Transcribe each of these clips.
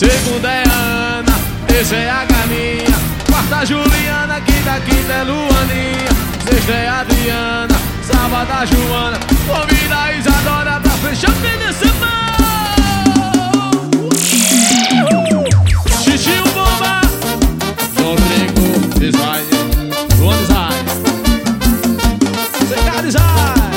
Segunda é Ana, terça é a Gaminha, quarta Juliana, quinta é Luaninha, sexta é Adriana, sábado a Joana, convida a Isadora pra fechar o fim de semana. Xixi o Bomba, Rodrigo Design, Luan Design, CK Design.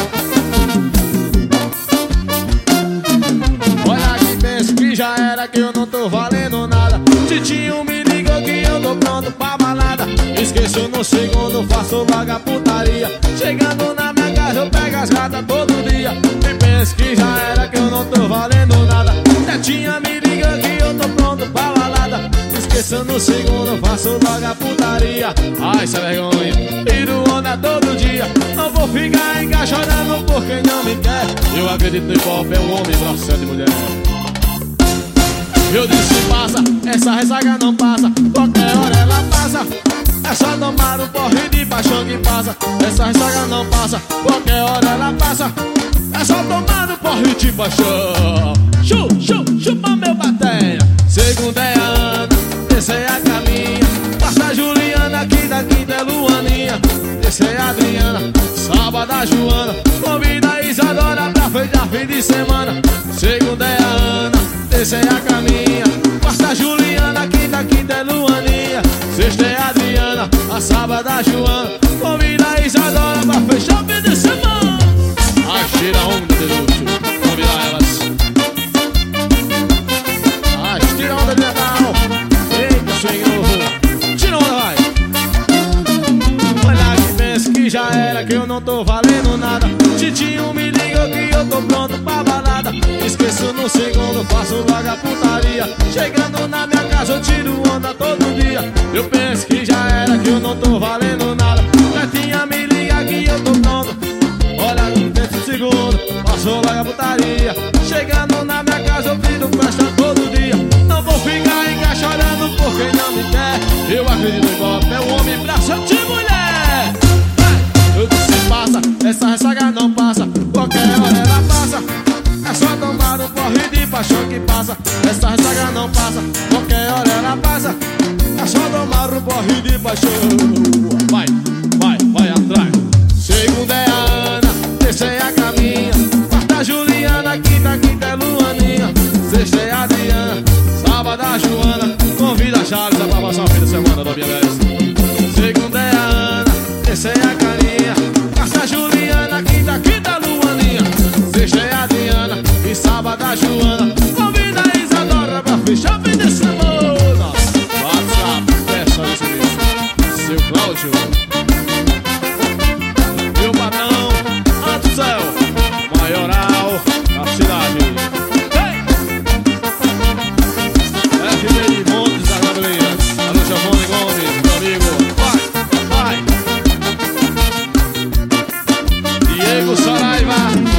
Olha que penso que já era, que eu não tô valendo nada. Titinho me ligou que eu tô pronto pra balada. Esqueço no segundo, faço vaga putaria. Chegando na minha casa eu pego as gatas todo dia. E penso que já era, que eu não tô valendo nada. Netinha me liga que eu tô pronto pra balada. Esqueço no segundo, faço vaga putaria. Ai, sem vergonha, tiro onda todo dia. Não vou ficar encaixotando por quem não me quer. Eu acredito no hip-hop, é um homem pra ser de mulher. Eu disse passa, essa ressaca não passa. Qualquer hora ela passa. É só tomar um porre de paixão que passa. Essa ressaca não passa. Qualquer hora ela passa. É só tomar um porre de paixão. Chupa meu bateia. Segunda é Ana, terça é a Gaminha, quarta Juliana, quinta é Luaninha, terça é Adriana, sábado a Joana, convida a Isadora pra fechar fim de semana. Segunda é a Ana, terça é a Gaminha, quarta Juliana, quinta é Luaninha, sexta é a Adriana, a sábado a Joana, convida a Isadora pra fechar o fim de semana. Ai, tira onda de luxo, convida elas. Ai, tira onda de Natal. Eita, Senhor, tira onda, vai. Olha que pensa que já era, que eu não tô valendo nada. Titinho me ligou que eu tô pronto pra balada. Esqueço no segundo, faço vaga putaria. Chegando na minha casa eu tiro onda todo dia. Eu penso que já era, que eu não tô valendo nada. Netinha me liga que eu tô pronto. Olha que penso no segundo, faço vaga putaria. Chegando na minha casa eu tiro festa todo dia. Não vou ficar encaixotando por quem não me quer. Eu acredito em golpe, é um homem pra ser de mulher. Eu disse passa, essa ressaca não passa. Qualquer hora ela passa. É só tomar um porre de paixão que passa. Essa ressaca não passa. Qualquer hora ela passa. É só tomar um porre de paixão. Vai atrás. Segunda é a Ana, terça é a Gaminha, quarta Juliana, quinta é Luaninha, sexta é a Adriana, sábado a Joana, convida a Charles pra passar o fim de semana da minha vez. Segunda é a Ana, terça é a Galinha, quarta Juliana, quinta é Luaninha, sexta é a Adriana e sábado a Joana, convida a Isadora pra fechar o fim de semana. WhatsApp, peça de serviço, seu Cláudio.